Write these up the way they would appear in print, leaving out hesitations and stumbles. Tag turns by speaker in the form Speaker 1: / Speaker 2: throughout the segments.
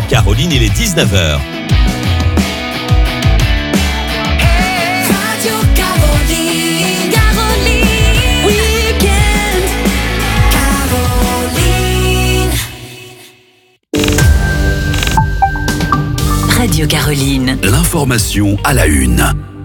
Speaker 1: Caroline, il est 19h.
Speaker 2: Radio Caroline, Caroline, Weekend, Caroline.
Speaker 3: Radio Caroline.
Speaker 4: L'information à la une.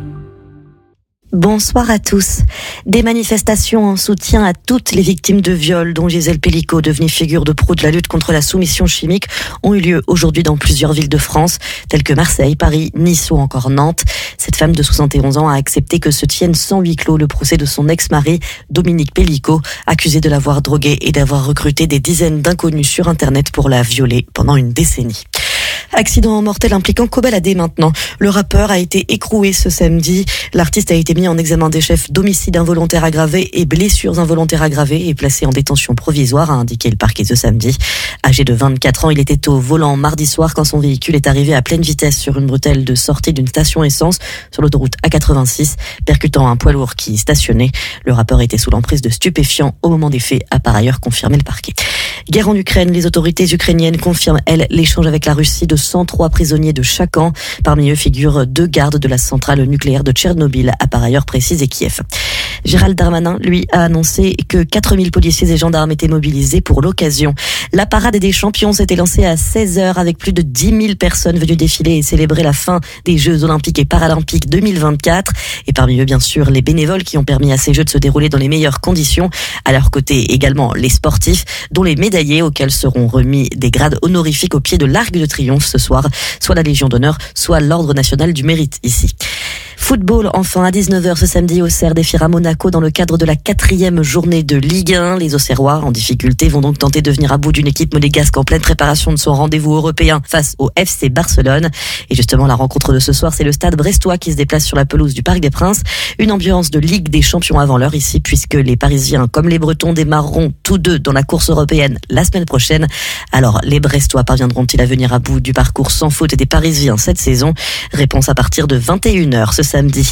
Speaker 5: Bonsoir à tous. Des manifestations en soutien à toutes les victimes de viol dont Gisèle Pelicot, devenue figure de proue de la lutte contre la soumission chimique, ont eu lieu aujourd'hui dans plusieurs villes de France, telles que Marseille, Paris, Nice ou encore Nantes. Cette femme de 71 ans a accepté que se tienne sans huis clos le procès de son ex-mari, Dominique Pelicot, accusé de l'avoir droguée et d'avoir recruté des dizaines d'inconnus sur Internet pour la violer pendant une décennie. Accident mortel impliquant Kobalade maintenant. Le rappeur a été écroué ce samedi. L'artiste a été mis en examen des chefs d'homicide involontaire aggravé et blessures involontaires aggravées et placé en détention provisoire, a indiqué le parquet ce samedi. Âgé de 24 ans, il était au volant mardi soir quand son véhicule est arrivé à pleine vitesse sur une bretelle de sortie d'une station essence sur l'autoroute A86, percutant un poids lourd qui stationnait. Le rappeur était sous l'emprise de stupéfiants au moment des faits, a par ailleurs confirmé le parquet. Guerre en Ukraine, les autorités ukrainiennes confirment, elles, l'échange avec la Russie de 103 prisonniers de chaque camp. Parmi eux figurent 2 gardes de la centrale nucléaire de Tchernobyl, a par ailleurs précisé Kiev. Gérald Darmanin, lui, a annoncé que 4000 policiers et gendarmes étaient mobilisés pour l'occasion. La parade des champions s'était lancée à 16h avec plus de 10 000 personnes venues défiler et célébrer la fin des Jeux Olympiques et Paralympiques 2024. Et parmi eux, bien sûr, les bénévoles qui ont permis à ces Jeux de se dérouler dans les meilleures conditions. À leur côté, également, les sportifs, dont les médaillés auxquels seront remis des grades honorifiques au pied de l'Arc de Triomphe ce soir, soit la Légion d'honneur, soit l'Ordre national du mérite ici. Football, enfin, à 19h ce samedi, Auxerre défiera Monaco dans le cadre de la 4e journée de Ligue 1. Les Auxerrois, en difficulté, vont donc tenter de venir à bout d'une équipe monégasque en pleine préparation de son rendez-vous européen face au FC Barcelone. Et justement, la rencontre de ce soir, c'est le Stade brestois qui se déplace sur la pelouse du Parc des Princes. Une ambiance de Ligue des Champions avant l'heure ici, puisque les Parisiens, comme les Bretons, démarreront tous deux dans la course européenne la semaine prochaine. Alors, les Brestois parviendront-ils à venir à bout du parcours sans faute des Parisiens cette saison? Réponse à partir de 21h ce samedi.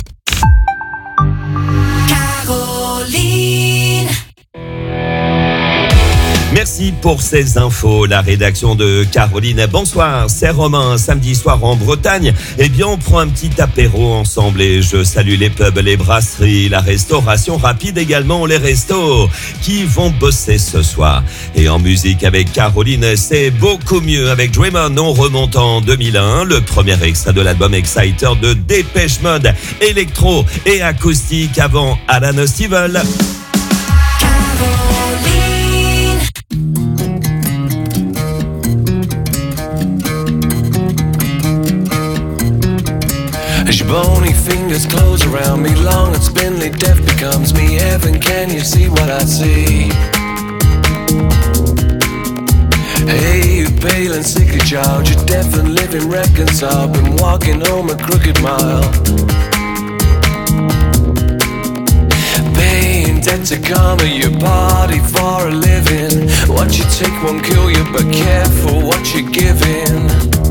Speaker 2: Caroline.
Speaker 1: Merci pour ces infos, la rédaction de Caroline. Bonsoir, c'est Romain. Samedi soir en Bretagne, eh bien on prend un petit apéro ensemble et je salue les pubs, les brasseries, la restauration rapide également, les restos qui vont bosser ce soir. Et en musique avec Caroline, c'est beaucoup mieux avec Dream On. On remonte en 2001, le premier extrait de l'album Exciter de Dépêche Mode, électro et acoustique avant Alan Stivell.
Speaker 6: As your bony fingers close around me, long and spindly, death becomes me. Heaven, can you see what I see? Hey, you pale and sickly child, you're deaf and living reconciled, been walking home a crooked mile. Paying debt to karma, your body for a living. What you take won't kill you, but careful what you're giving.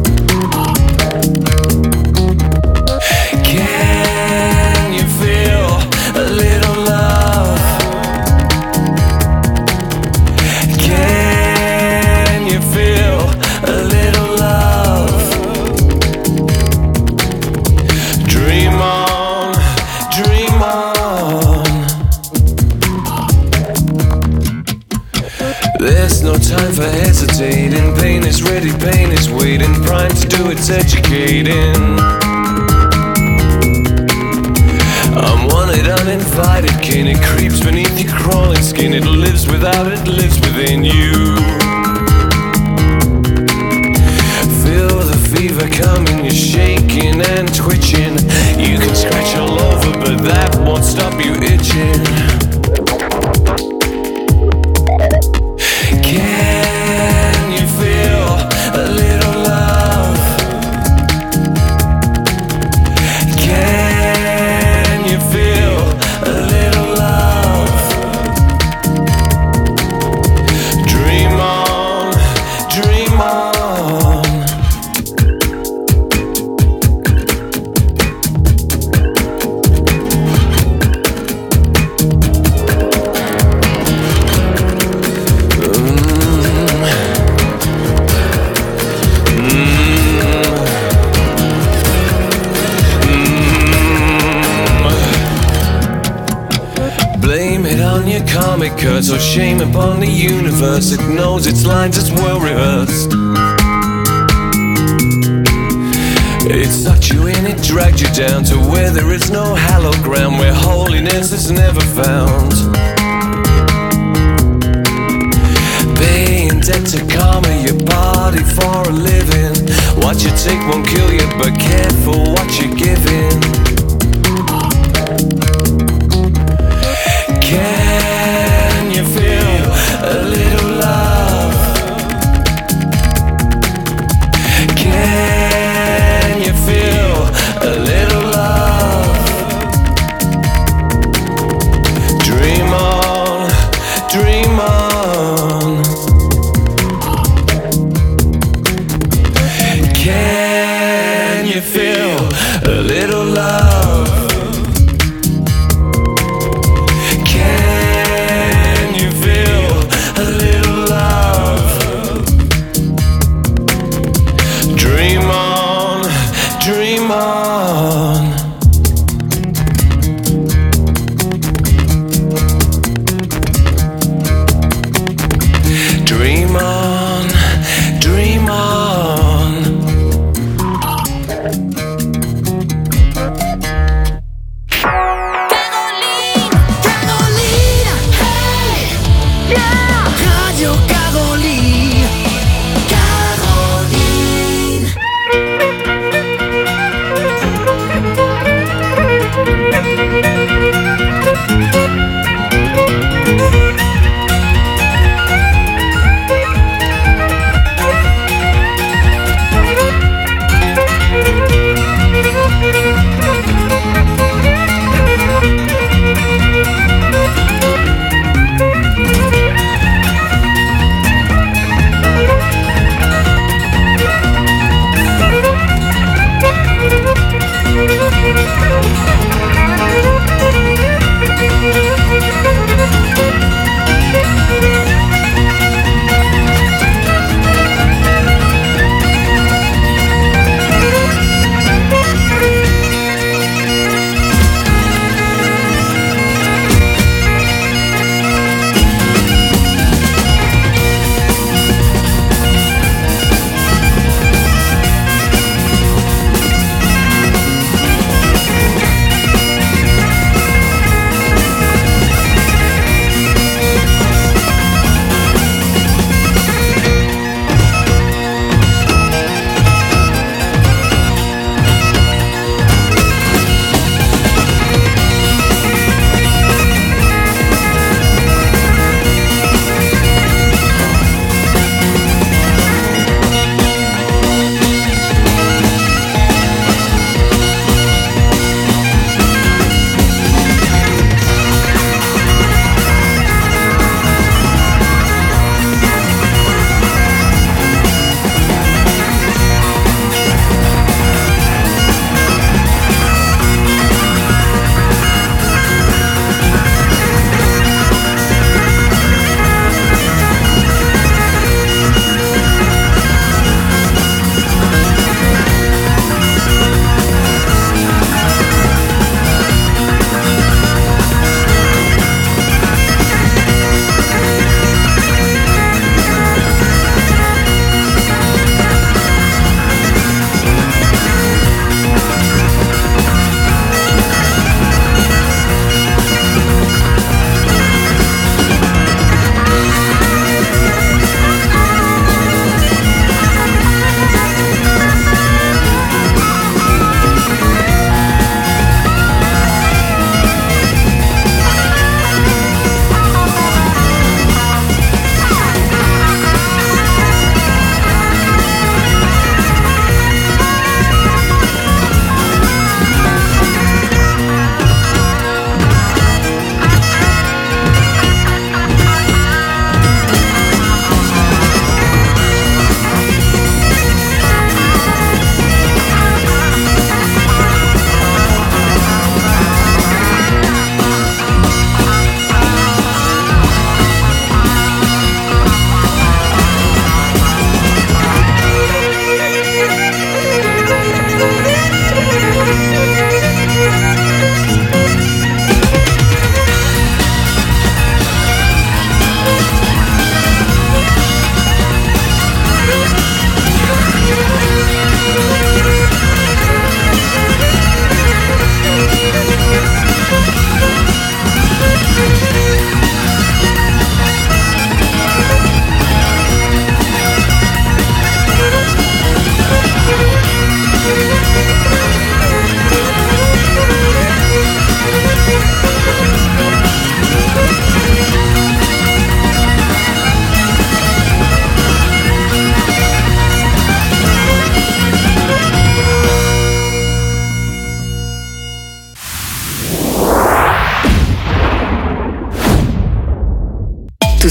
Speaker 6: Can you feel a little love? Can you feel a little love? Dream on, dream on. There's no time for hesitating. Pain is ready, pain is waiting. Prime to do its educating. I'm wanted, uninvited kin. It creeps beneath your crawling skin. It lives without, it lives within you. Feel the fever coming, you're shaking and twitching. You can scratch all over, but that won't stop you itching. Can you feel a little love? Can you feel a little love? Dream on, dream on. Blame it on your karmic curse, or shame upon the universe. It knows its lines, it's well rehearsed. It sucked you in, it dragged you down to where there is no hallowed ground, where holiness is never found. Paying debt to karma, your body for a living. What you take won't kill you, but careful what you're giving. Can you feel a little love? Can you feel a little love? Dream on, dream on. Can you feel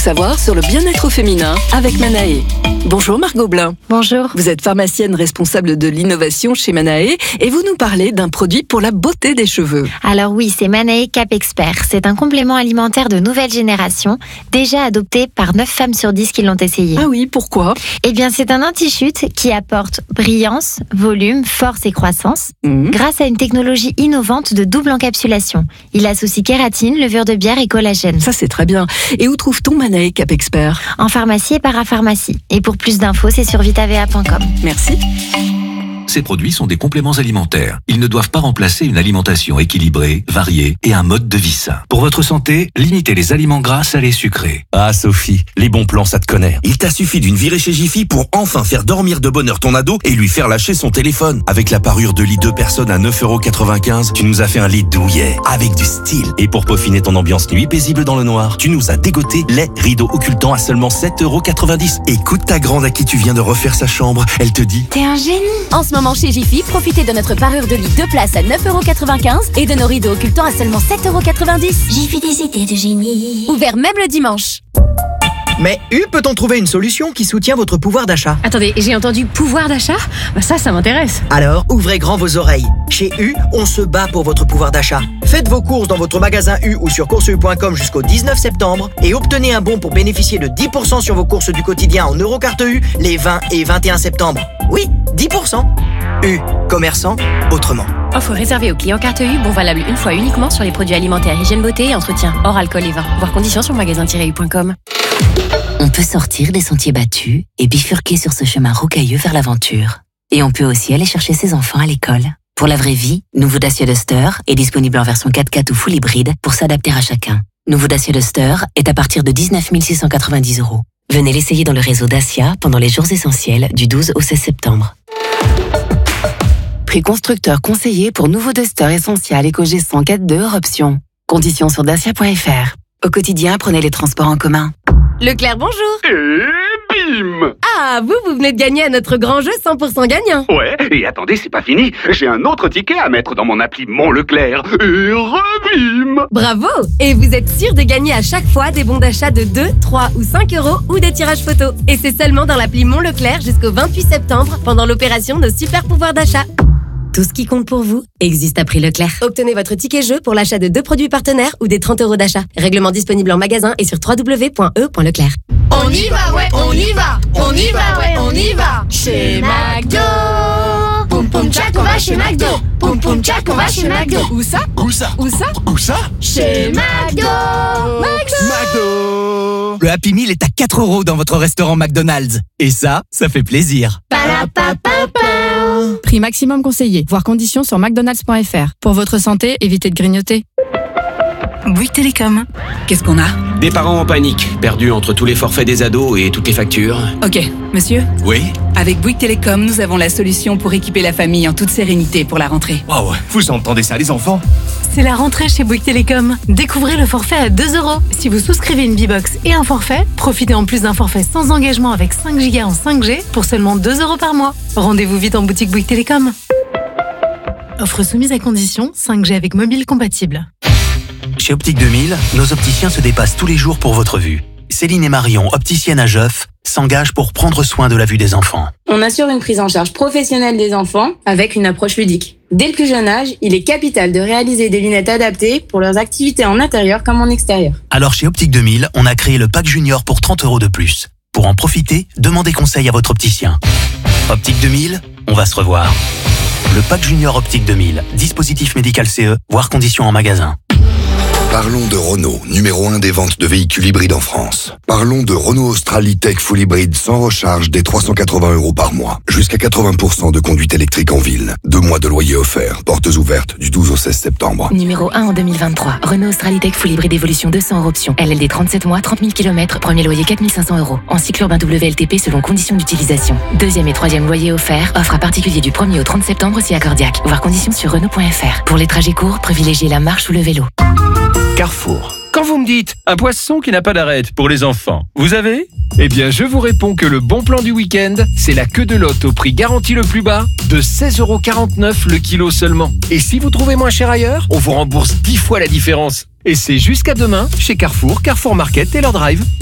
Speaker 3: savoir sur le bien-être féminin avec Manae. Bonjour Margot Blin.
Speaker 7: Bonjour.
Speaker 3: Vous êtes pharmacienne responsable de l'innovation chez Manae et vous nous parlez d'un produit pour la beauté des cheveux.
Speaker 7: Alors oui, c'est Manae Cap Expert. C'est un complément alimentaire de nouvelle génération, déjà adopté par 9 femmes sur 10 qui l'ont essayé.
Speaker 3: Ah oui, pourquoi ?
Speaker 7: Eh bien, c'est un anti-chute qui apporte brillance, volume, force et croissance grâce à une technologie innovante de double encapsulation. Il associe kératine, levure de bière et collagène.
Speaker 3: Ça c'est très bien. Et où trouve-t-on Manae Cap Expert ?
Speaker 7: En pharmacie et parapharmacie. Et pour plus d'infos, c'est sur vitavea.com.
Speaker 3: Merci.
Speaker 8: Ces produits sont des compléments alimentaires. Ils ne doivent pas remplacer une alimentation équilibrée, variée et un mode de vie sain. Pour votre santé, limitez les aliments gras, salés, sucrés.
Speaker 9: Ah Sophie, les bons plans ça te connaît. Il t'a suffi d'une virée chez Jiffy pour enfin faire dormir de bonheur ton ado et lui faire lâcher son téléphone. Avec la parure de lit 2 personnes à 9,95 €, tu nous as fait un lit douillet, avec du style. Et pour peaufiner ton ambiance nuit paisible dans le noir, tu nous as dégoté les rideaux occultants à seulement 7,90 €. Écoute ta grande à qui tu viens de refaire sa chambre, elle te dit...
Speaker 2: T'es un génie.
Speaker 10: En ce moment chez Jiffy, profitez de notre parure de lit 2 places à 9,95 € et de nos rideaux occultants à seulement 7,90 €.
Speaker 2: Jiffy des idées de génie.
Speaker 10: Ouvert même le dimanche.
Speaker 11: Mais peut-on trouver une solution qui soutient votre pouvoir d'achat ?
Speaker 12: Attendez, j'ai entendu pouvoir d'achat ? Ça m'intéresse.
Speaker 11: Alors, ouvrez grand vos oreilles. Chez on se bat pour votre pouvoir d'achat. Faites vos courses dans votre magasin ou sur courseu.com jusqu'au 19 septembre et obtenez un bon pour bénéficier de 10% sur vos courses du quotidien en Eurocarte les 20 et 21 septembre. Oui, 10%. Commerçant autrement.
Speaker 12: Offre réservée aux clients carte U, bon valable une fois uniquement sur les produits alimentaires, hygiène beauté et entretien, hors alcool et vin. Voir conditions sur magasin-u.com.
Speaker 13: On peut sortir des sentiers battus et bifurquer sur ce chemin rocailleux vers l'aventure. Et on peut aussi aller chercher ses enfants à l'école. Pour la vraie vie, nouveau Dacia Duster est disponible en version 4x4 ou full hybride pour s'adapter à chacun. Nouveau Dacia Duster est à partir de 19 690 €. Venez l'essayer dans le réseau Dacia pendant les jours essentiels du 12 au 16 septembre.
Speaker 3: Prix constructeur conseillé pour nouveau Duster Essential EcoG 104 hors option. Conditions sur dacia.fr. Au quotidien, prenez les transports en commun.
Speaker 12: Leclerc, bonjour.
Speaker 14: Et bim!
Speaker 12: Ah, vous venez de gagner à notre grand jeu 100% gagnant.
Speaker 14: Ouais, et attendez, c'est pas fini. J'ai un autre ticket à mettre dans mon appli Mon Leclerc. Et rebim!
Speaker 12: Bravo! Et vous êtes sûr de gagner à chaque fois des bons d'achat de 2, 3 ou 5 € ou des tirages photos. Et c'est seulement dans l'appli Mon Leclerc jusqu'au 28 septembre pendant l'opération de super pouvoir d'achat. Tout ce qui compte pour vous existe à prix Leclerc. Obtenez votre ticket jeu pour l'achat de 2 produits partenaires ou des 30 € d'achat. Règlement disponible en magasin et sur www.e.leclerc.
Speaker 2: On y va, ouais, on y va. On y va, ouais, on y va. Chez McDo. Poum poum tchac, on va chez McDo. Poum poum tchac, on va chez McDo.
Speaker 12: Où ça?
Speaker 4: Où ça?
Speaker 12: Où ça?
Speaker 4: Où ça?
Speaker 2: Chez McDo.
Speaker 4: McDo!
Speaker 11: Le Happy Meal est à 4 € dans votre restaurant McDonald's. Et ça fait plaisir.
Speaker 12: Prix maximum conseillé. Voir conditions sur mcdonalds.fr. Pour votre santé, évitez de grignoter.
Speaker 3: Bouygues Télécom. Qu'est-ce qu'on a ?
Speaker 15: Des parents en panique, perdus entre tous les forfaits des ados et toutes les factures.
Speaker 3: Ok, monsieur ?
Speaker 15: Oui.
Speaker 3: Avec Bouygues Télécom, nous avons la solution pour équiper la famille en toute sérénité pour la rentrée.
Speaker 9: Waouh, vous entendez ça les enfants?
Speaker 16: C'est la rentrée chez Bouygues Télécom. Découvrez le forfait à 2 €. Si vous souscrivez une B-Box et un forfait, profitez en plus d'un forfait sans engagement avec 5 Go en 5G pour seulement 2 € par mois. Rendez-vous vite en boutique Bouygues Télécom. Offre soumise à condition, 5G avec mobile compatible.
Speaker 17: Chez Optique 2000, nos opticiens se dépassent tous les jours pour votre vue. Céline et Marion, opticiennes à Jeuf, s'engagent pour prendre soin de la vue des enfants.
Speaker 18: On assure une prise en charge professionnelle des enfants avec une approche ludique. Dès le plus jeune âge, il est capital de réaliser des lunettes adaptées pour leurs activités en intérieur comme en extérieur.
Speaker 17: Alors chez Optique 2000, on a créé le pack junior pour 30 € de plus. Pour en profiter, demandez conseil à votre opticien. Optique 2000, on va se revoir. Le pack junior Optique 2000, dispositif médical CE, voire conditions en magasin.
Speaker 19: Parlons de Renault, numéro 1 des ventes de véhicules hybrides en France. Parlons de Renault Austral E-Tech Full Hybride sans recharge dès 380 € par mois. Jusqu'à 80% de conduite électrique en ville. 2 mois de loyer offert. Portes ouvertes du 12 au 16 septembre.
Speaker 13: Numéro 1 en 2023. Renault Austral E-Tech Full Hybride Evolution 200 € option. LLD 37 mois, 30 000 km. Premier loyer 4 500 €. En cycle urbain WLTP selon conditions d'utilisation. Deuxième et troisième loyer offert. Offre à particulier du 1er au 30 septembre si accordiaque. Voir conditions sur Renault.fr. Pour les trajets courts, privilégiez la marche ou le vélo.
Speaker 20: Carrefour. Quand vous me dites un poisson qui n'a pas d'arête pour les enfants, vous avez ? Eh bien, je vous réponds que le bon plan du week-end, c'est la queue de lotte au prix garanti le plus bas de 16,49 € le kilo seulement. Et si vous trouvez moins cher ailleurs, on vous rembourse 10 fois la différence. Et c'est jusqu'à demain chez Carrefour, Carrefour Market et leur drive.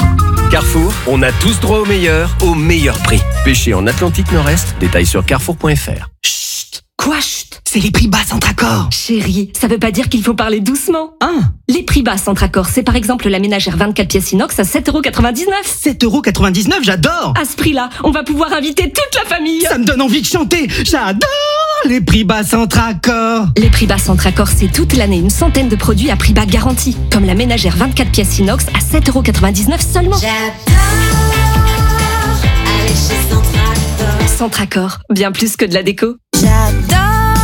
Speaker 20: Carrefour, on a tous droit au meilleur prix. Pêché en Atlantique Nord-Est, détails sur carrefour.fr.
Speaker 21: Quoi, chut? C'est les prix bas Centracor.
Speaker 22: Chérie, ça veut pas dire qu'il faut parler doucement. Les prix bas Centracor, c'est par exemple la ménagère 24 pièces inox à 7,99 €.
Speaker 21: 7,99 €, j'adore.
Speaker 22: À ce prix-là, on va pouvoir inviter toute la famille.
Speaker 21: Ça me donne envie de chanter. J'adore les prix bas Centracor.
Speaker 22: Les prix bas Centracor, c'est toute l'année une centaine de produits à prix bas garantis. Comme la ménagère 24 pièces inox à 7,99 € seulement.
Speaker 2: J'adore aller chez Centracor.
Speaker 22: Centracor, bien plus que de la déco.
Speaker 2: J'adore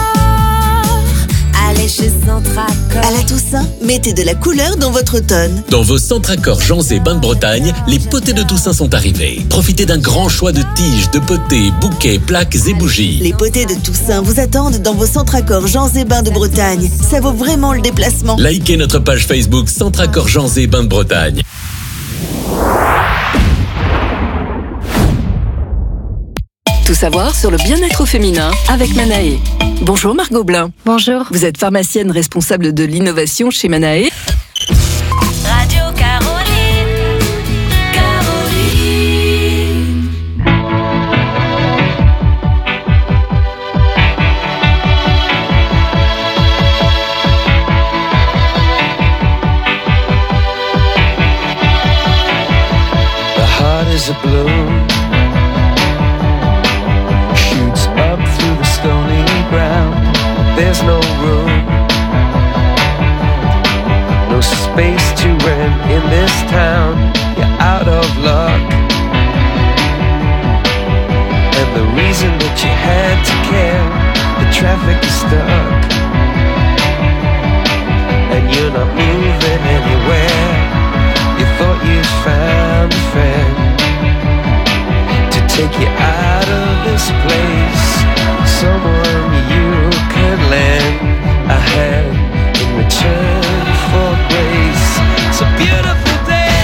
Speaker 2: aller chez Centracor.
Speaker 23: À la Toussaint, mettez de la couleur dans votre automne.
Speaker 24: Dans vos Centracor Jeans et Bains de Bretagne, les potées de Toussaint sont arrivés. Profitez d'un grand choix de tiges, de potées, bouquets, plaques et bougies.
Speaker 23: Les potées de Toussaint vous attendent dans vos Centracor Jeans et Bains de Bretagne. Ça vaut vraiment le déplacement.
Speaker 24: Likez notre page Facebook Centracor Jeans et Bains de Bretagne.
Speaker 25: Tout savoir sur le bien-être au féminin avec Manae. Bonjour Margot Blin.
Speaker 7: Bonjour.
Speaker 25: Vous êtes pharmacienne responsable de l'innovation chez Manae.
Speaker 2: Radio Caroline. Caroline.
Speaker 6: The heart is a balloon, shoots up through the stony ground. There's no room, no space to rent in this town. You're out of luck, and the reason that you had to care, the traffic is stuck, and you're not moving anywhere. You thought you'd found a friend to take you out of this place, someone you can lend a hand in return for grace. It's a beautiful day.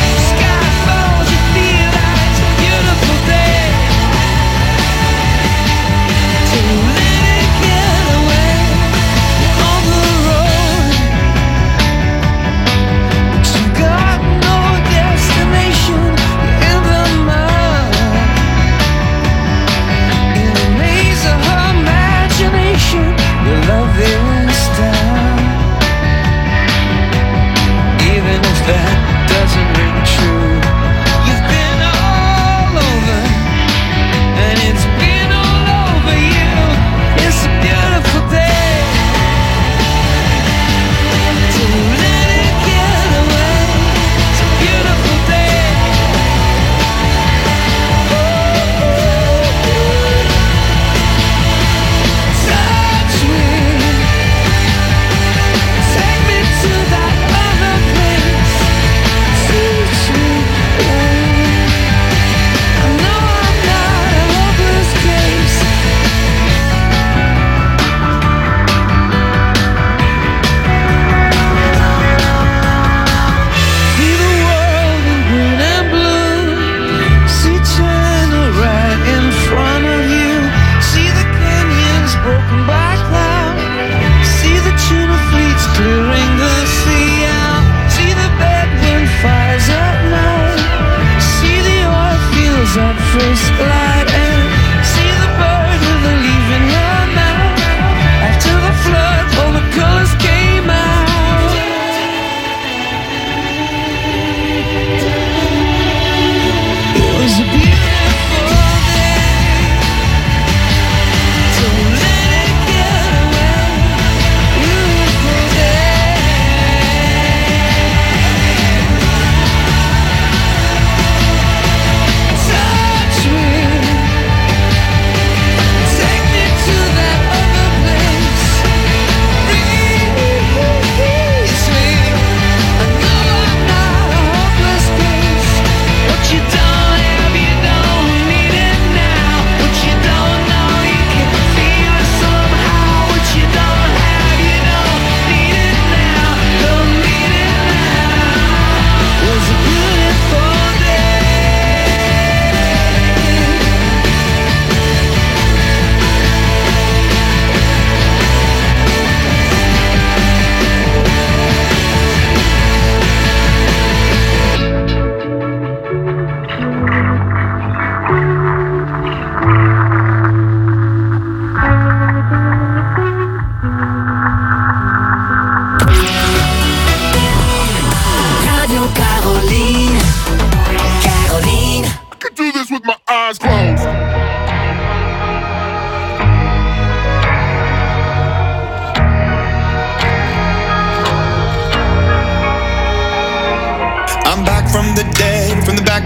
Speaker 6: Sky falls, you feel that it's a beautiful day.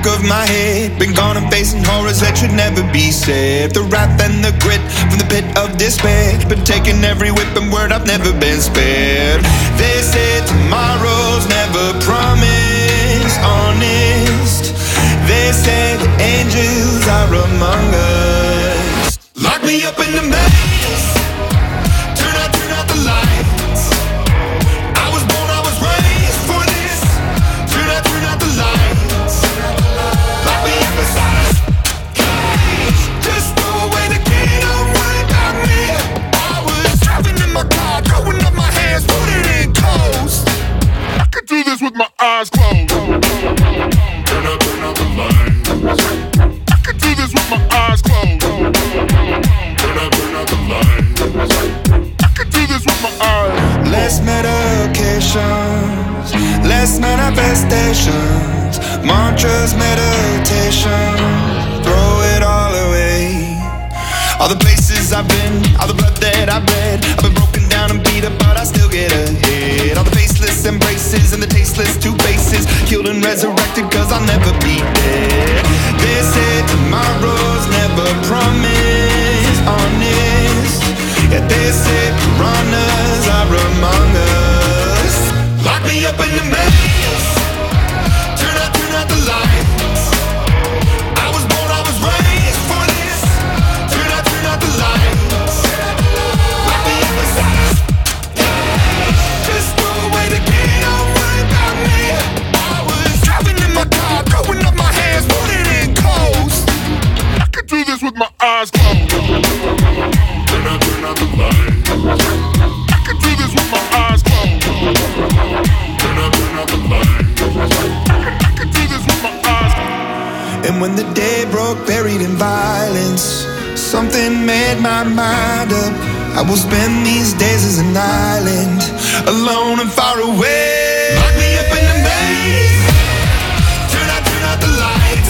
Speaker 1: back of my head. Been gone and facing horrors that should never be said. The wrath and the grit from the pit of despair. Been taking every whip and word, I've never been spared. They said tomorrow's never promised, honest. They said the angels are among us. Lock me up in the maze. Turn out the lights. I was born, I was raised for this. Turn out the lights. Lock me up inside a cage. Just throw away the key, don't worry about me. I was driving in my car, throwing up my hands, putting in coast. I could do this with my eyes closed. Turn out the lights. I could do this with my eyes closed. Turn out the lights. I could do this with my eyes. Less medications, less manifestations, mantras, meditation, throw it all away. All the places I've been, all the blood that I've bled, I've been broken down and beat up, but I still get ahead. All the faceless embraces and the tasteless two faces, killed and resurrected, cause I'll never be dead. They said tomorrow's never promised, honest. Yeah, they said piranhas are among us. Lock me up in the maze. Turn out the lights. I was born, I was raised for this. Turn out the lights. Lock me up inside a cage. Just throw away the key, don't worry about me. I was driving in my car, throwing up my hands, putting in coast. I could do this with my eyes closed. Turn out the lights. I could do this with my eyes closed. Turn out the lights. I could do this with my eyes closed. And when the day broke, buried in violence, something made my mind up. I will spend these days as an island, alone and far away. Lock me up in the maze. Turn out the lights.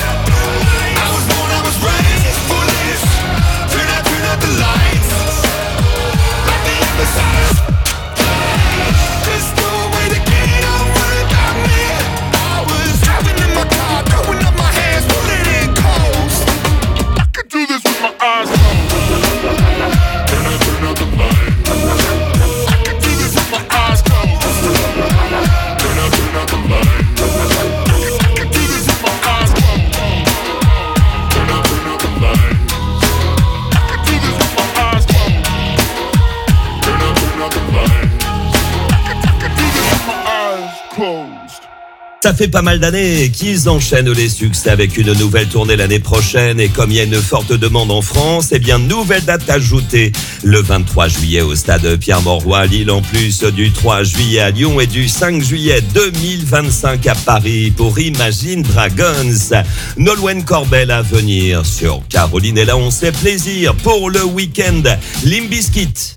Speaker 1: I was born, I was raised for this. Turn out the lights. Lock me up inside a cage. Just throw away the key, don't worry about me. I was driving in my car, throwing up my hands, putting in coast. I could do this with my eyes closed. Turn out the lights. I could do this with my eyes closed. Turn out the lights. I could do this with my eyes closed. Turn out the lights. I could do this with my eyes closed. Turn out the lights. I could do this with my eyes closed.
Speaker 5: Ça fait pas mal d'années qu'ils enchaînent les succès avec une nouvelle tournée l'année prochaine, et comme il y a une forte demande en France, eh bien nouvelle date ajoutée le 23 juillet au stade Pierre-Mauroy à Lille, en plus du 3 juillet à Lyon et du 5 juillet 2025 à Paris pour Imagine Dragons. Nolwenn Corbel à venir sur Caroline, et là on se fait plaisir pour le week-end. Limp Bizkit.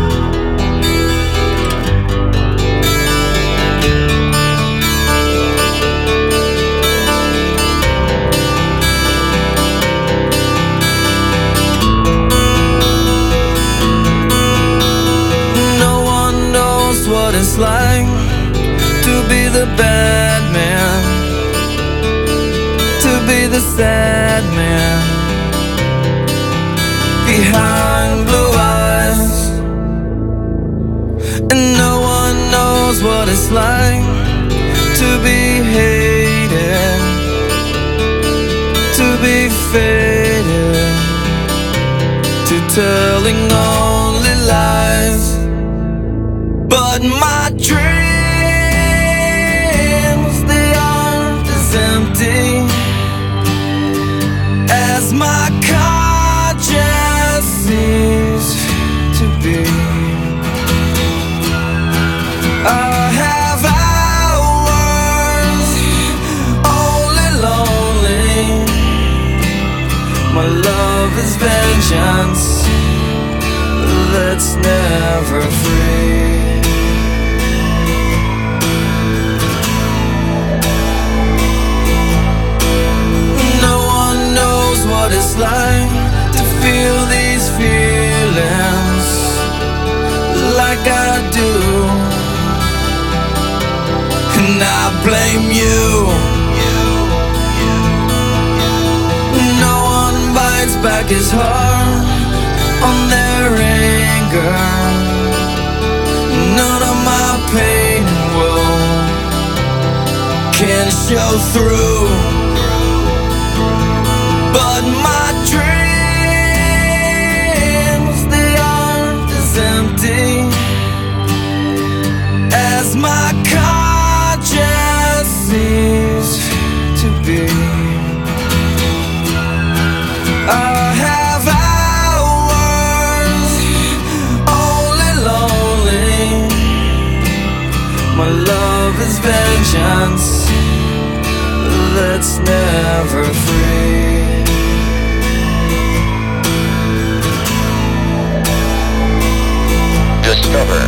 Speaker 6: What it's like to be the bad man, to be the sad man behind blue eyes, and no one knows what it's like to be hated, to be faded, to telling only lies. But my dreams, they aren't as empty as my conscience seems to be. I have hours only lonely. My love is vengeance that's never free. What it's like to feel these feelings like I do, and I blame you. back is hard on their anger. None of my pain and woe can show through, but my dreams, they aren't as empty as my conscience seems to be. I have hours only lonely. My love is vengeance that's never free.
Speaker 4: Discover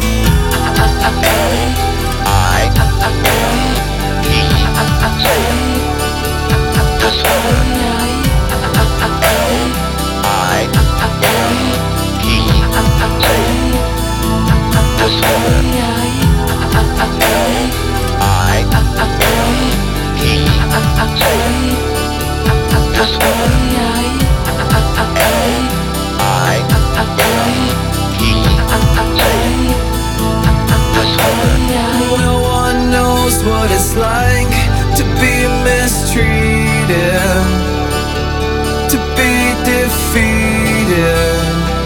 Speaker 6: No one knows what it's like to be mistreated, to be defeated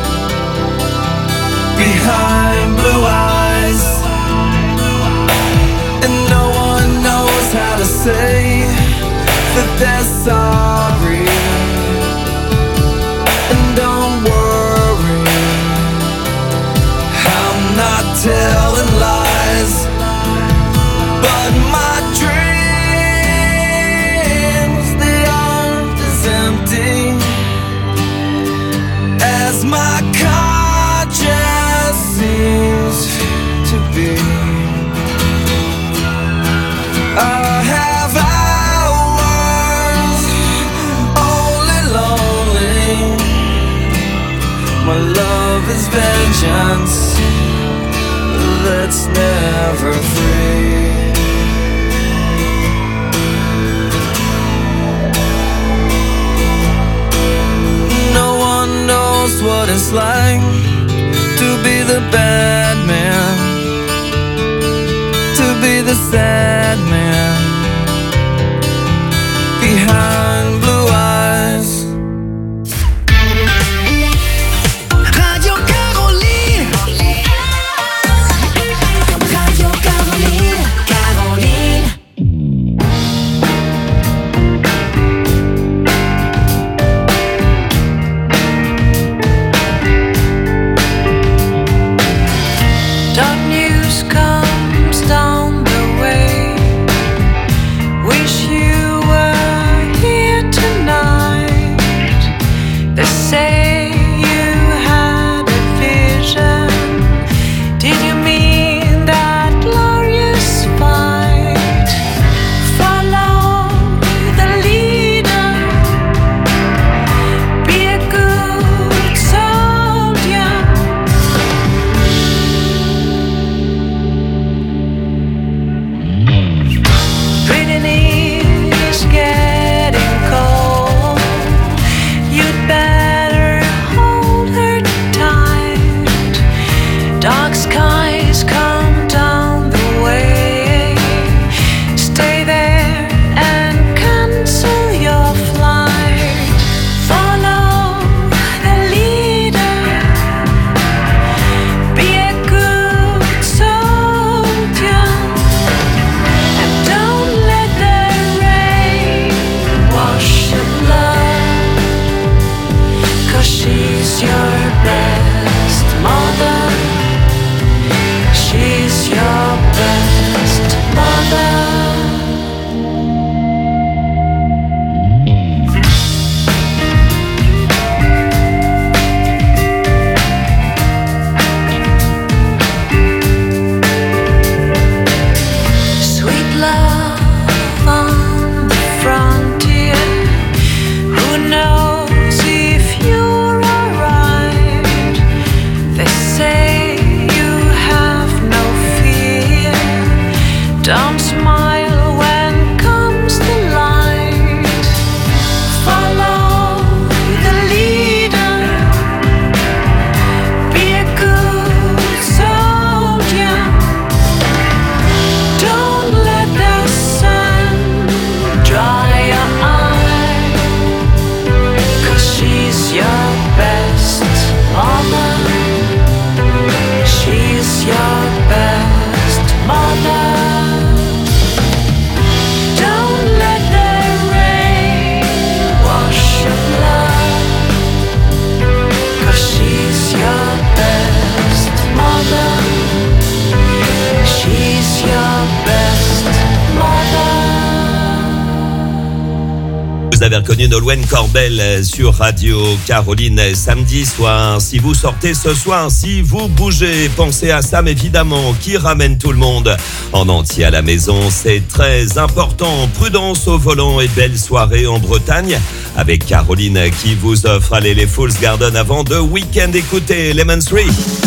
Speaker 6: behind blue eyes, and no one knows how to say that they're sorry. And don't worry, I'm not telling lies, but my dreams, they aren't as empty as my conscience seems to be. I have hours only lonely. My love is vengeance that's never free. No one knows what it's like to be the bad man, to be the sad man behind blue eyes.
Speaker 1: Radio Caroline. Radio Caroline. Caroline.
Speaker 8: Dark news comes down the way.
Speaker 5: Vous avez reconnu Nolwenn Corbel sur Radio Caroline samedi soir. Si vous sortez ce soir, si vous bougez, pensez à Sam évidemment qui ramène tout le monde en entier à la maison. C'est très important. Prudence au volant et belle soirée en Bretagne avec Caroline qui vous offre allez les Fools Garden avant de week-end. Écoutez Lemon Tree.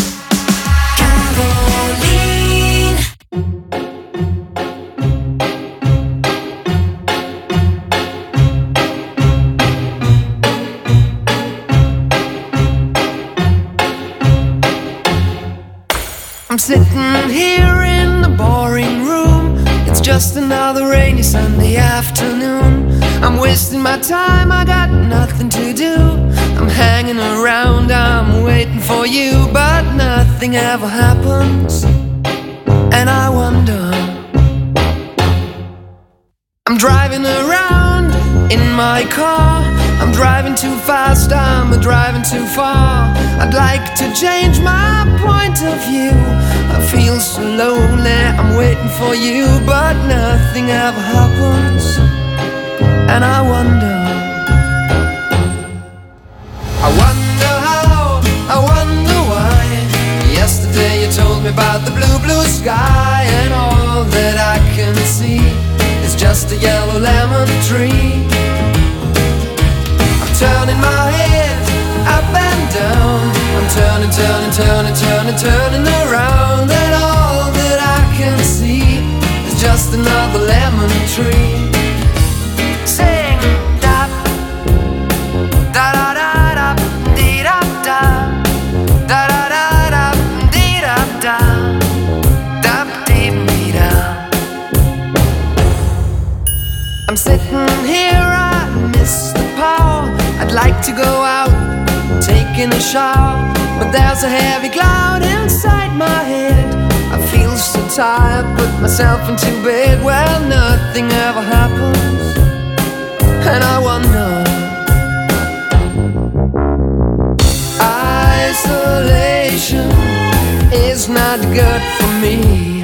Speaker 6: I'm sitting here in the boring room. It's just another rainy Sunday afternoon. I'm wasting my time, I got nothing to do. I'm hanging around, I'm waiting for you, but nothing ever happens. And I wonder, I'm driving around in my car. I'm driving too fast, I'm driving too far. I'd like to change my point of view. I feel so lonely, I'm waiting for you, but nothing ever happens. And I wonder how, I wonder why. Yesterday you told me about the blue, blue sky, and all that I can see is just a yellow lemon tree. Turning my head up and down. I'm turning, turning, turning, turning, turning around, and all that I can see is just another lemon tree. Sing da da da da da dee da da da da da da dee da da da dee dee da. I'm sitting here, I miss the power. I'd like to go out, taking a shower, but there's a heavy cloud inside my head. I feel so tired, put myself into bed. Well, nothing ever happens, and I wonder. Isolation is not good for me.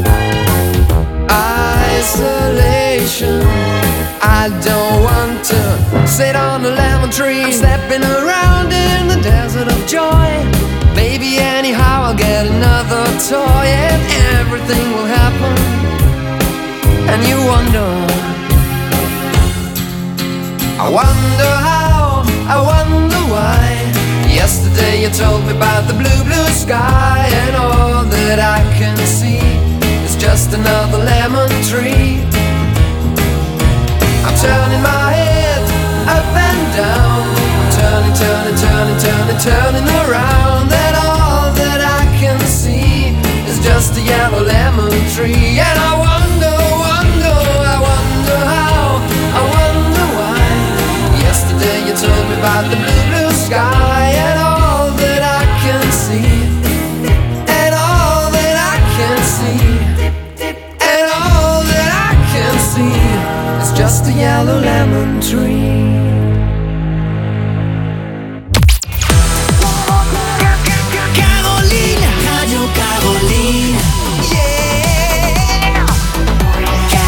Speaker 6: Isolation, I don't want to sit on a lemon tree. I'm stepping around in the desert of joy. Maybe anyhow I'll get another toy, and everything will happen. And you wonder, I wonder how, I wonder why. Yesterday you told me about the blue, blue sky, and all that I can see is just another lemon tree. I'm turning my head up and down. I'm turning, turning, turning, turning, turning around, and all that I can see is just a yellow lemon tree. And I wonder, wonder, I wonder how, I wonder why. Yesterday you told me about the blue, blue sky, and all that I can see, and all that I can see, and all that I can see is just a yellow lemon tree.
Speaker 1: Caroline, Radio Caroline, yeah.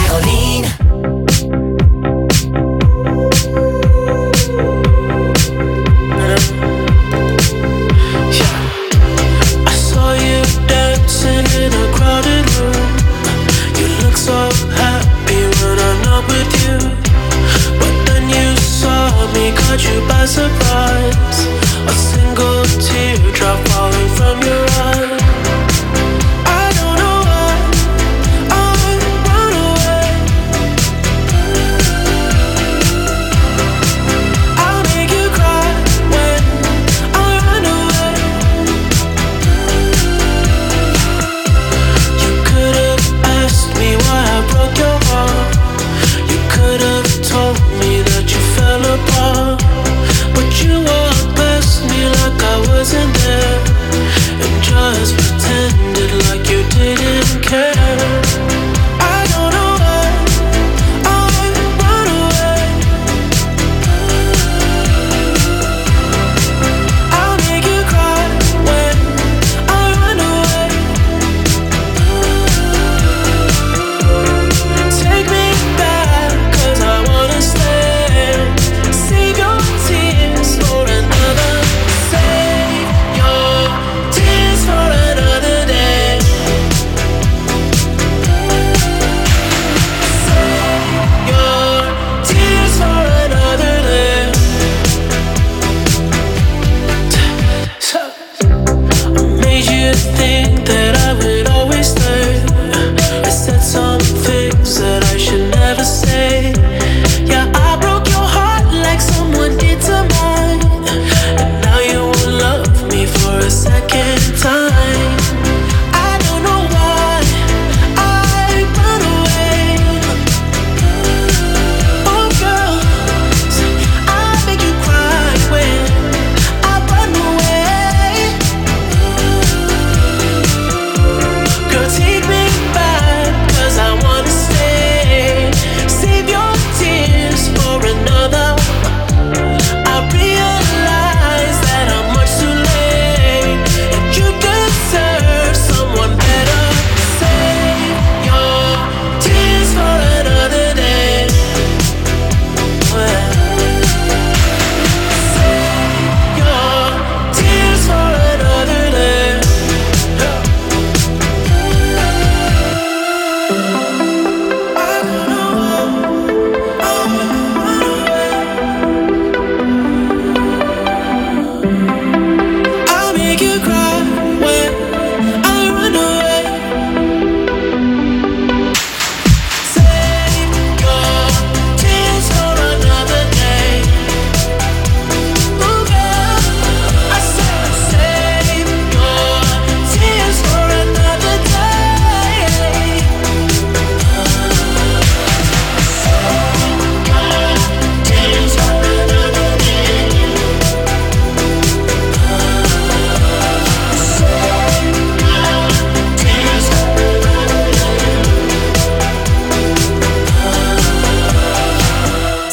Speaker 1: Caroline.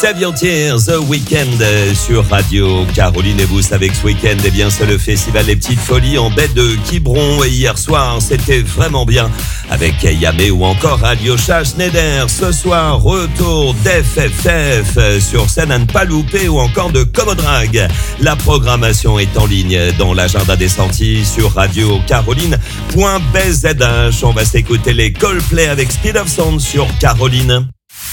Speaker 5: Save Your Tears, The Weekend sur Radio Caroline, et vous savez que ce week-end, eh bien, c'est le festival Les Petites Folies en baie de Quiberon, et hier soir, c'était vraiment bien avec Yamé ou encore Alyosha Schneider. Ce soir, retour d'FFF sur scène à ne pas louper ou encore de Comodrag. La programmation est en ligne dans l'agenda des sorties sur radiocaroline.bzh. On va s'écouter les Coldplay avec Speed of Sound sur Caroline.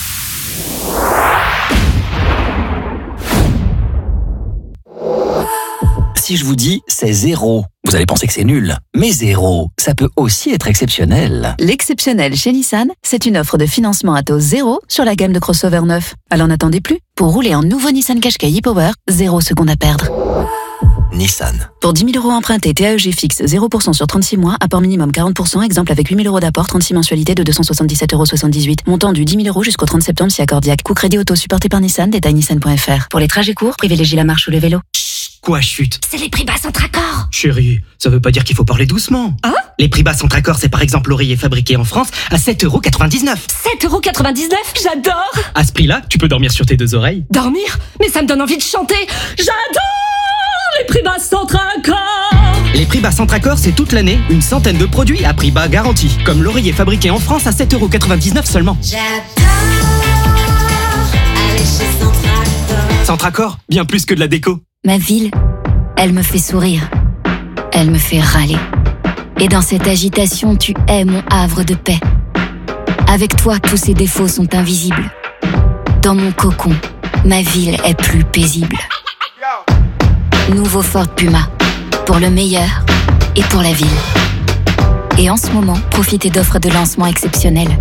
Speaker 4: Si je vous dis c'est zéro, vous allez penser que c'est nul. Mais zéro, ça peut aussi être exceptionnel.
Speaker 25: L'exceptionnel chez Nissan, c'est une offre de financement à taux zéro sur la gamme de crossover neuf. Alors n'attendez plus. Pour rouler en nouveau Nissan Qashqai e-Power, 0 secondes à perdre.
Speaker 4: Nissan.
Speaker 25: Pour 10 000 € empruntés, TAEG fixe 0% sur 36 mois, apport minimum 40%, exemple avec 8 000 € d'apport, 36 mensualités de 277,78 €. Montant du 10 000 € jusqu'au 30 septembre si accordiaque. Coût crédit auto supporté par Nissan, détail nissan.fr. Pour les trajets courts, privilégiez la marche ou le vélo.
Speaker 21: Quoi, chute?
Speaker 22: C'est les prix bas Centracor.
Speaker 21: Chérie, ça veut pas dire qu'il faut parler doucement.
Speaker 22: Hein?
Speaker 21: Les prix bas Centracor, c'est par exemple l'oreiller fabriqué en France à 7,99 €.
Speaker 22: 7,99 €, j'adore.
Speaker 21: À ce prix-là, tu peux dormir sur tes deux oreilles.
Speaker 22: Dormir? Mais ça me donne envie de chanter. J'adore les prix bas Centracor.
Speaker 21: Les prix bas Centracor, c'est toute l'année, une centaine de produits à prix bas garantis. Comme l'oreiller fabriqué en France à 7,99 € seulement.
Speaker 2: J'adore aller chez Centracor.
Speaker 21: Centracor, bien plus que de la déco.
Speaker 13: Ma ville, elle me fait sourire. Elle me fait râler. Et dans cette agitation, tu es mon havre de paix. Avec toi, tous ces défauts sont invisibles. Dans mon cocon, ma ville est plus paisible. Nouveau Ford Puma, pour le meilleur et pour la ville. Et en ce moment, profitez d'offres de lancement exceptionnelles.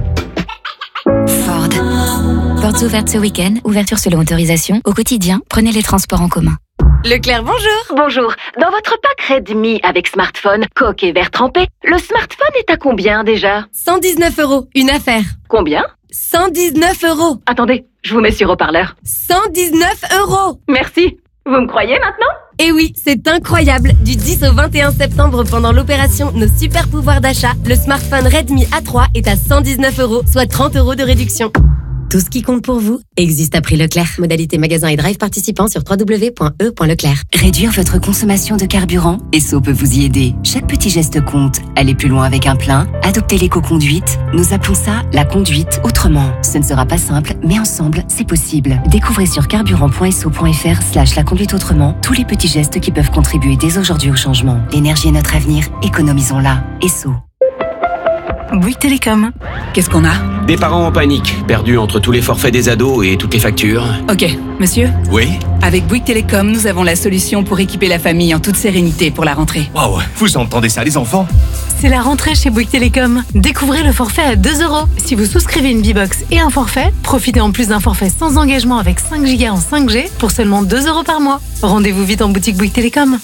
Speaker 13: Ford. Portes ouvertes ce week-end, ouverture selon autorisation. Au quotidien, prenez les transports en commun.
Speaker 12: Leclerc, bonjour.
Speaker 8: Bonjour. Dans votre pack Redmi avec smartphone, coque et verre trempé, le smartphone est à combien déjà?
Speaker 12: 119 €, une affaire.
Speaker 8: Combien?
Speaker 12: 119 €.
Speaker 8: Attendez, je vous mets sur haut-parleur.
Speaker 12: 119 €.
Speaker 8: Merci. Vous me croyez maintenant?
Speaker 12: Et oui, c'est incroyable. Du 10 au 21 septembre, pendant l'opération Nos super pouvoirs d'achat, le smartphone Redmi A3 est à 119 €, soit 30 € de réduction. Tout ce qui compte pour vous existe à prix Leclerc. Modalité magasin et drive participant sur www.e.leclerc.
Speaker 13: Réduire votre consommation de carburant, Esso peut vous y aider. Chaque petit geste compte. Allez plus loin avec un plein, adoptez l'éco-conduite. Nous appelons ça la conduite autrement. Ce ne sera pas simple, mais ensemble, c'est possible. Découvrez sur carburant.esso.fr/la conduite autrement tous les petits gestes qui peuvent contribuer dès aujourd'hui au changement. L'énergie est notre avenir, économisons-la. Esso.
Speaker 16: Bouygues Télécom.
Speaker 15: Qu'est-ce qu'on a? Des parents en panique, perdus entre tous les forfaits des ados et toutes les factures.
Speaker 10: Ok, monsieur?
Speaker 15: Oui?
Speaker 10: Avec Bouygues Télécom, nous avons la solution pour équiper la famille en toute sérénité pour la rentrée.
Speaker 9: Waouh, vous entendez ça les enfants?
Speaker 16: C'est la rentrée chez Bouygues Télécom. Découvrez le forfait à 2 €. Si vous souscrivez une B-Box et un forfait, profitez en plus d'un forfait sans engagement avec 5 Go en 5G pour seulement 2 € par mois. Rendez-vous vite en boutique Bouygues Télécom.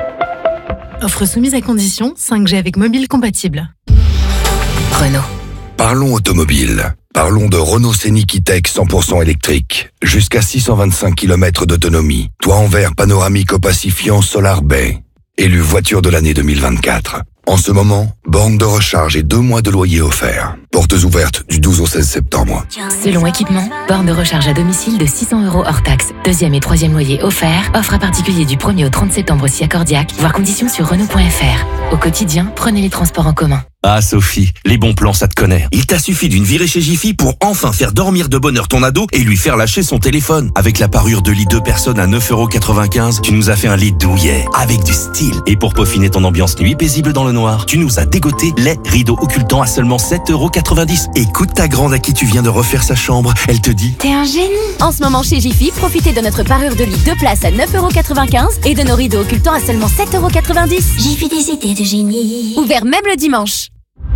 Speaker 16: Offre soumise à condition, 5G avec mobile compatible.
Speaker 13: Renault.
Speaker 19: Parlons automobile. Parlons de Renault Scénic E-Tech 100% électrique. Jusqu'à 625 km d'autonomie. Toit en verre panoramique opacifiant Solar Bay. Élu voiture de l'année 2024. En ce moment, borne de recharge et 2 mois de loyer offerts. Portes ouvertes du 12 au 16 septembre.
Speaker 13: Selon équipement, borne de recharge à domicile de 600 € hors taxe. 2e et 3e loyer offert. Offre à particulier du 1er au 30 septembre si accordiaque. Voir conditions sur Renault.fr. Au quotidien, prenez les transports en commun.
Speaker 9: Ah Sophie, les bons plans ça te connaît. Il t'a suffi d'une virée chez Jiffy pour enfin faire dormir de bonheur ton ado et lui faire lâcher son téléphone. Avec la parure de lit 2 personnes à 9,95 €, tu nous as fait un lit douillet avec du style. Et pour peaufiner ton ambiance nuit paisible dans le noir, tu nous as dégoté les rideaux occultants à seulement 7,90 €. Écoute ta grande à qui tu viens de refaire sa chambre, elle te dit
Speaker 12: T'es un génie. En ce moment chez Jiffy, profitez de notre parure de lit 2 places à 9,95 € et de nos rideaux occultants à seulement 7,90 €.
Speaker 2: Jiffy des idées de génie.
Speaker 12: Ouvert même le dimanche.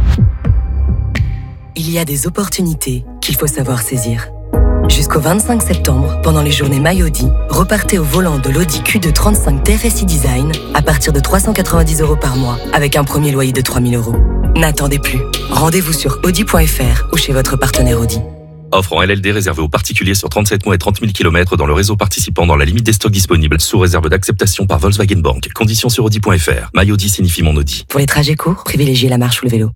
Speaker 11: Il y a des opportunités qu'il faut savoir saisir. Jusqu'au 25 septembre, pendant les journées MyAudi, repartez au volant de l'Audi Q2 35 TFSI Design à partir de 390 € par mois, avec un premier loyer de 3 000 €. N'attendez plus. Rendez-vous sur audi.fr ou chez votre partenaire Audi.
Speaker 9: Offre en LLD réservée aux particuliers sur 37 mois et 30 000 km dans le réseau participant dans la limite des stocks disponibles, sous réserve d'acceptation par Volkswagen Bank. Conditions sur Audi.fr. MyAudi signifie mon Audi.
Speaker 11: Pour les trajets courts, privilégiez la marche ou le vélo.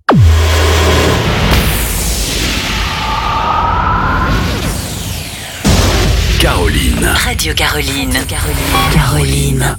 Speaker 13: Radio Caroline. Caroline.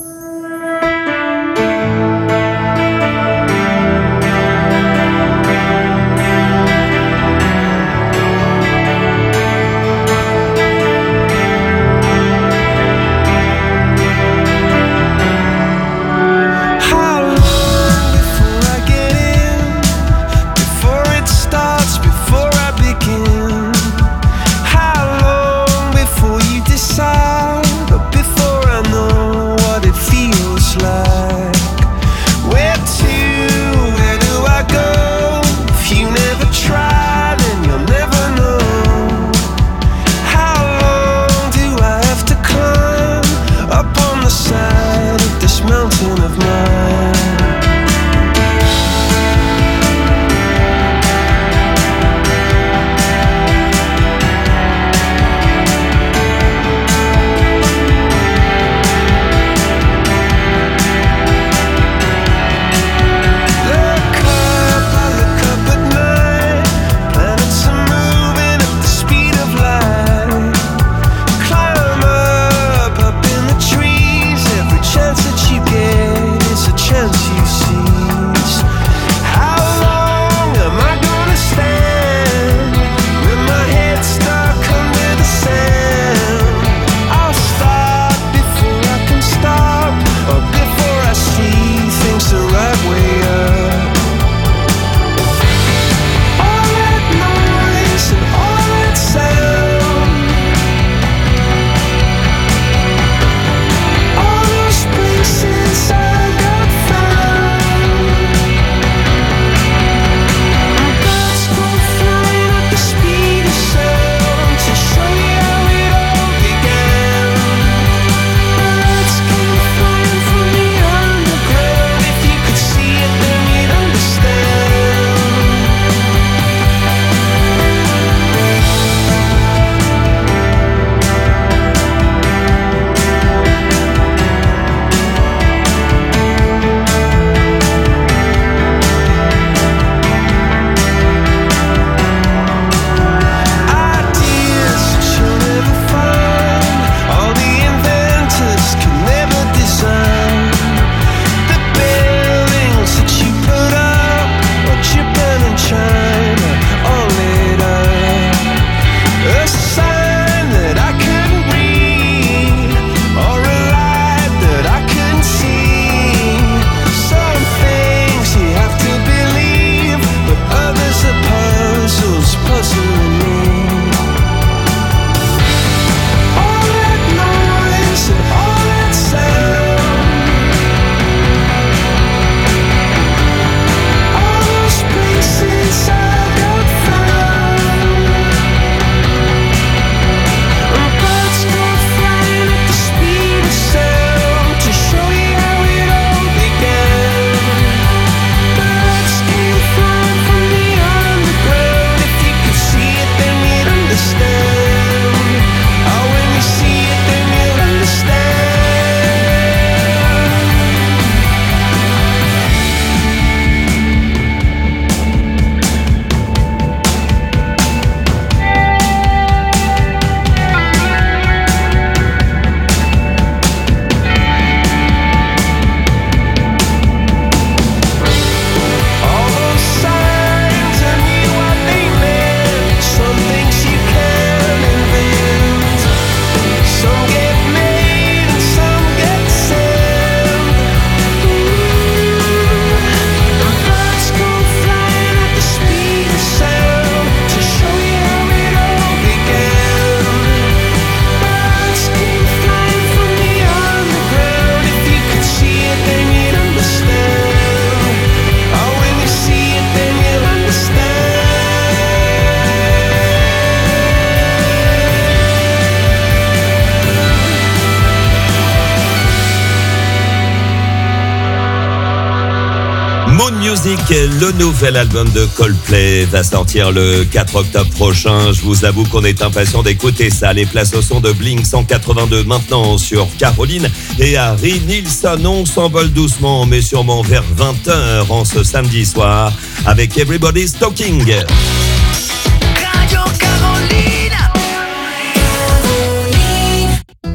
Speaker 5: Moon Music, le nouvel album de Coldplay va sortir le 4 octobre prochain. Je vous avoue qu'on est impatient d'écouter ça. Les places au son de Blink 182 maintenant sur Caroline et Harry Nilsson. On s'envole doucement mais sûrement vers 20h en ce samedi soir avec Everybody's Talking.
Speaker 1: Radio Caroline.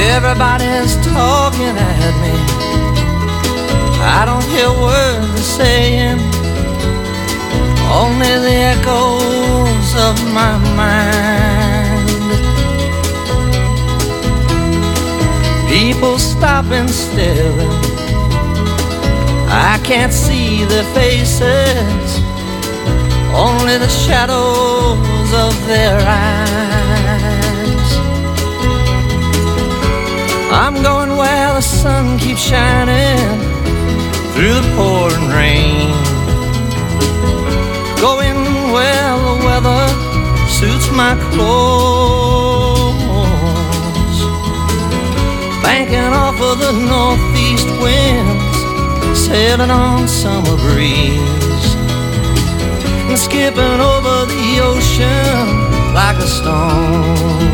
Speaker 6: Everybody's talking at me. I don't hear words they're saying, only the echoes of my mind. People stop and stare. I can't see their faces, only the shadows of their eyes. I'm going where the sun keeps shining through the pouring rain, going where the weather suits my clothes, banking off of the northeast winds, sailing on summer breeze, and skipping over the ocean like a stone.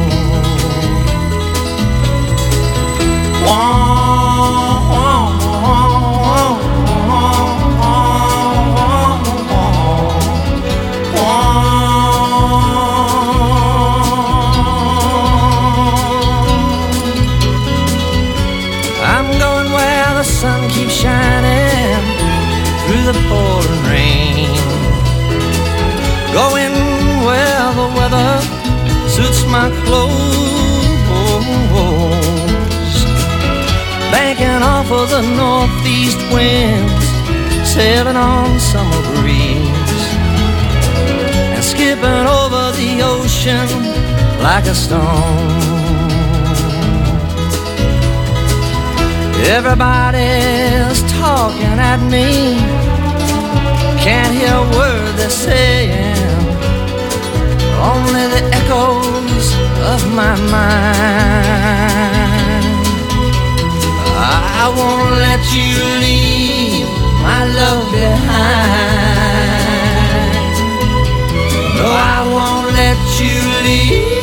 Speaker 6: I'm going where the sun keeps shining through the pouring rain, going where the weather suits my clothes, banking off of the northeast winds, sailing on summer breeze, and skipping over the ocean like a stone. Everybody's talking at me, can't hear a word they're saying, only the echoes of my mind. I won't let you leave my love behind. No, I won't let you leave